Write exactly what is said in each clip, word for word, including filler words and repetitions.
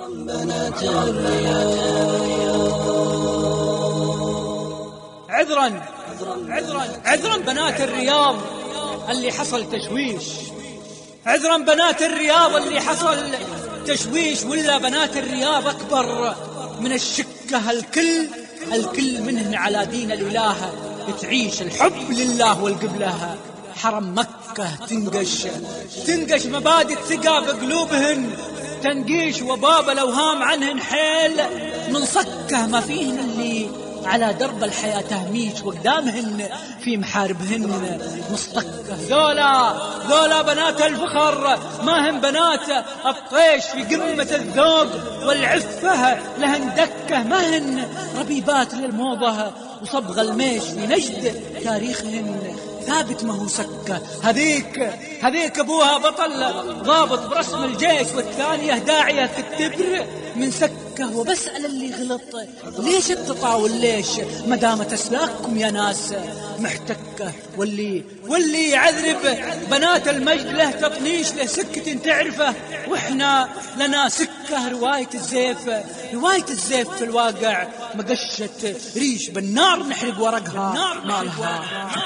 عذرا عذرا عذرا بنات الرياض اللي حصل تشويش، عذرا بنات الرياض اللي حصل تشويش، ولا بنات الرياض أكبر من الشكة. الكل الكل منهن على دين الإله تعيش، الحب لله والقبلة. حرم مكة تنقش تنقش مبادئ الثقة بقلوبهن تنقيش، وباب الأوهام عنهن حيل من صكة. ما فيهن اللي على درب الحياة تهميش، وقدامهن في محاربهن مصطكة. ذولا ذولا بنات الفخر، ما هم بنات الطيش، في قمة الذوق والعفة لهن دكة. ما هن ربيبات للموضة وصبغ الميش، في نجد تاريخهن ثابت ما هو سكة. هذيك هذيك أبوها بطل ضابط برسم الجيش، والثانية داعية في التبر من سكة. وبسأل اللي غلط ليش التطاول، ليش ما دامت أسلاككم يا ناس محتكة. واللي واللي يعذرب بنات المجد له تطنيش، له سكة تعرفه وإحنا لنا سكة. رواية الزيف رواية الزيف في الواقع مقشة ريش، بالنار نحرق ورقها مالها.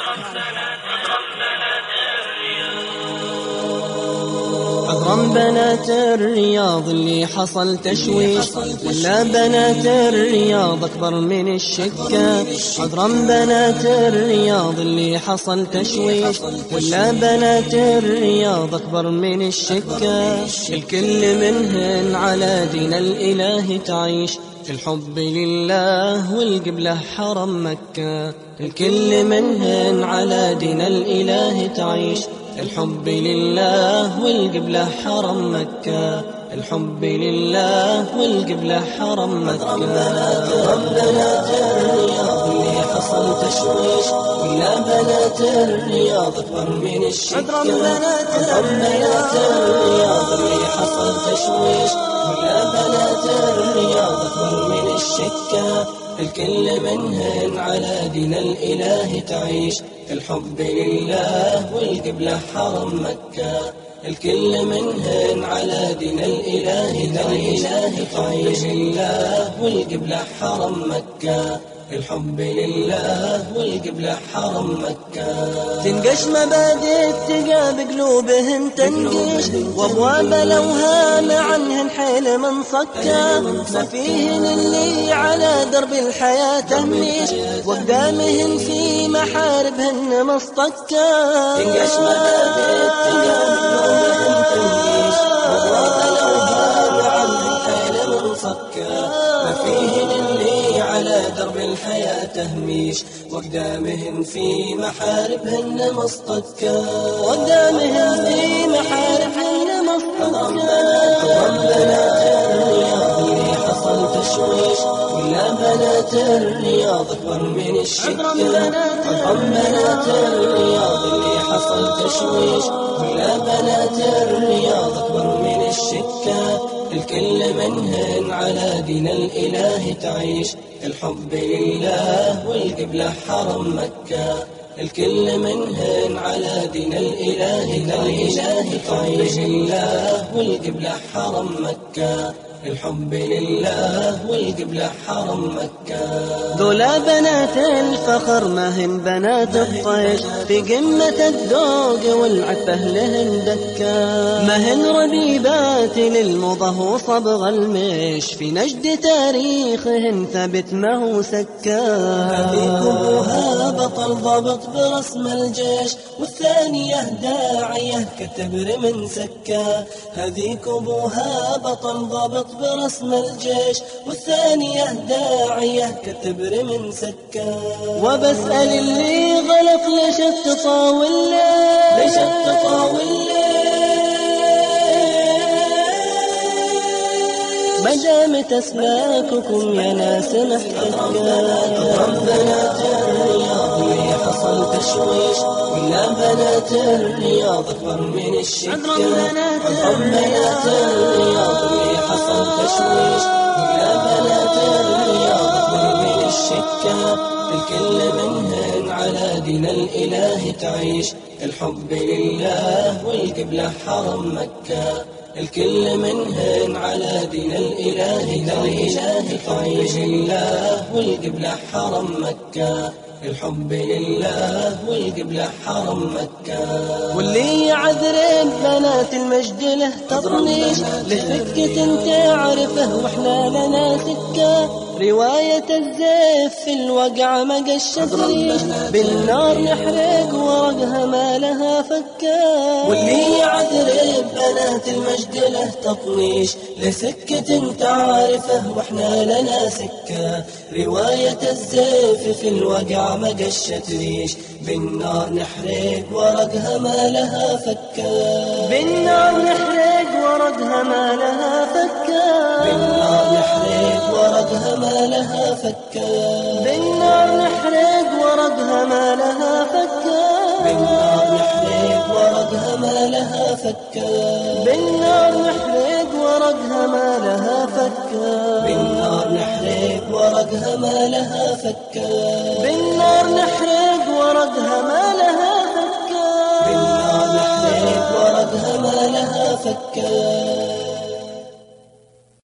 عذرا بنات الرياض اللي حصل تشويش، ولا بنات الرياض أكبر من الشكة. عذرا بنات الرياض اللي حصل تشويش، ولا بنات الرياض أكبر من الشكة. الكل منهن على دين الإله تعيش، الحب لله والقبلة حرم مكة. الكل منهن على دين الإله تعيش، الحب لله والقبلة حرم مكة. الحب لله والقبلة حرم مكة. بنات الرياض اللي حصل تشويش، ولا بنات الرياض أكبر من الشكة. بنات الرياض اللي حصل تشويش، ولا بنات الرياض أكبر من الشكة. الكل منهن على دين الإله تعيش، الحب لله والقبلة حرم مكة. الكل منهن على دين الإله تعيش، الله والقبلة حرم مكة. الحب لله والقبلة حرم مكة. تنقش مبادئ التقى بقلوبهن تنقش، وابواب الاوهام عنهن حيل من صكة. ما فيهن اللي على درب الحياة تهميش، وقدامهن في محاربهن مصطكة. تنقش مبادئ التقى بقلوبهن تنقش، وابواب الاوهام عنهن حيل من صكة. ما فيهن اللي على درب الحياة تهميش، وقدامهن في محاربهن مصطكة. وقدامهن في محاربهن مصطكة. بنات الرياض اللي حصل تشويش، ولا بنات الرياض أكبر من الشكة. بنات الرياض اللي حصل تشويش، ولا بنات الرياض أكبر من الشكة. الكل منهن على دين الإله تعيش، الحب لله والقبلة حرم مكة. الكل منهن على دين الإله تعيش، الله والقبلة حرم مكة. الحب لله والقبلة حرم مكة. ذولا بنات الفخر، ما هن بنات الطيش، في قمة الذوق والعفة لهن دكة. ما هن ربيبات للمضى وصبغ الميش، في نجد تاريخهن ثابت ما هو سكة. هذيك أبوها بطل ضابط برسم الجيش، والثانية داعية كالتبر من سكة. هذيك أبوها بطل ضابط برسم الجيش، والثانية داعية كالتبر من سكة. وبسأل اللي غلط ليش التطاول، ليش التطاول، ما دامت أسلاككم يا ناس محتكة. بنات الرياض اللي حصل تشويش، ولا بنات الرياض أكبر من الشكة. بنات الرياض اللي حصل تشويش، ولا بنات الرياض أكبر من الشكة. الكل منهن على دين الإله تعيش، الحب لله والقبلة حرم مكة. الكل منهن على دين الإله الإله الحب لله والقبلة حرم مكة الحب لله والقبلة حرم مكة واللي يعذرب بنات المجد له تطنيش لسكة تعرفه واحنا لنا سكة رواية الزيف في الوقع ما قشت ريش بالنار نحرق ورقها ما لها فكة واللي يعذرب بنات المجد له تطنيش لسكة تعرفه واحنا لنا سكة رواية الزيف في الوقع ما قشت ريش بالنار نحرق ورقها ما لها فكة بالنار نحرق ورقها ما لها فكة بالنار نحرق ورقها ما لها فكة بالنار نحرق ورقها ما لها فكة بالنار نحرق ورقها ما لها فكة بالنار نحرق ورقها ما لها فكة بالنار نحرق ورقها ما لها فكة بالنار نحرق ورقها ما لها فكة بالنار نحرق ورقها ما لها فكة